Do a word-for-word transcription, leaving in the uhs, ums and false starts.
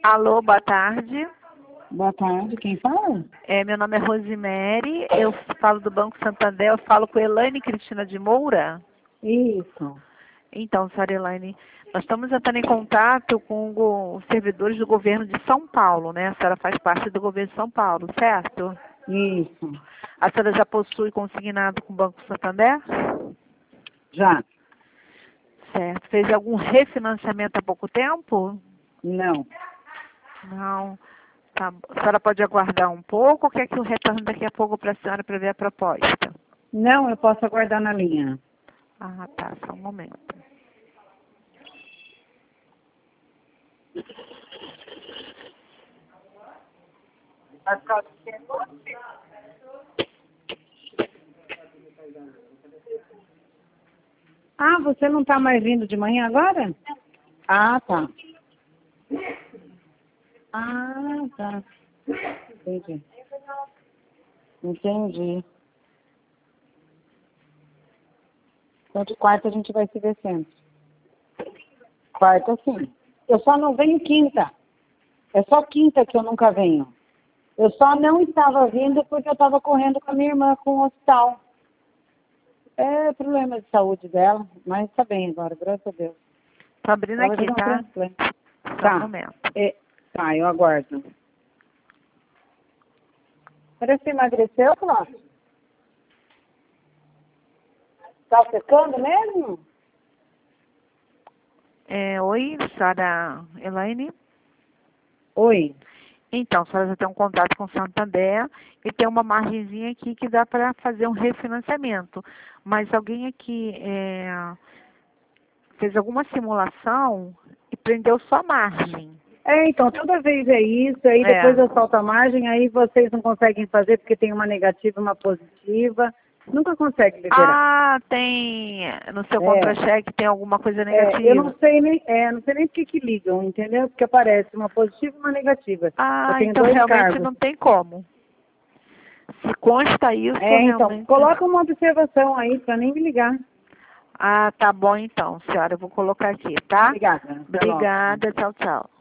Alô, boa tarde. Boa tarde, quem fala? É, meu nome é Rosemary, eu falo do Banco Santander, eu falo com Elaine Cristina de Moura. Isso. Então, senhora Elaine, nós estamos entrando em contato com o- os servidores do governo de São Paulo, né? A senhora faz parte do governo de São Paulo, certo? Isso. A senhora já possui consignado com o Banco Santander? Já? Certo. Fez algum refinanciamento há pouco tempo? Não. Não. Tá. A senhora pode aguardar um pouco ou quer que eu retorne daqui a pouco para a senhora para ver a proposta? Não, eu posso aguardar na linha. Ah, tá. Só um momento. Ah, você não está mais vindo de manhã agora? Ah, tá. Ah, tá. Entendi. Entendi. Então de quarta a gente vai se ver sempre. Quarta sim. Eu só não venho quinta. É só quinta que eu nunca venho. Eu só não estava vindo porque eu estava correndo com a minha irmã com o hospital. É problema de saúde dela, mas está bem agora, graças a Deus. Tô abrindo Ela vai aqui, fazer um tá? transplante. Só um Tá. momento. É, tá, eu aguardo. Parece que emagreceu, Cláudio? Tá secando mesmo? É, oi, senhora Elaine? Oi. Então, a senhora já tem um contato com o Santander e tem uma margenzinha aqui que dá para fazer um refinanciamento. Mas alguém aqui é, fez alguma simulação e prendeu só a margem. É, então, toda vez é isso, aí É. depois eu solto a margem, aí vocês não conseguem fazer porque tem uma negativa e uma positiva. Nunca consegue liberar. Ah, tem. No seu É, contra-cheque tem alguma coisa é, eu não negativa. sei nem, é, não sei nem por que que ligam, entendeu? Porque aparece uma positiva e uma negativa. Eu Ah, tenho então dois realmente cargos. não tem como. Se consta isso, É, então, realmente. coloca uma observação aí para nem me ligar. Ah, tá bom então, senhora. Eu vou colocar aqui, tá? Obrigada. Até logo. Obrigada. Tchau, tchau.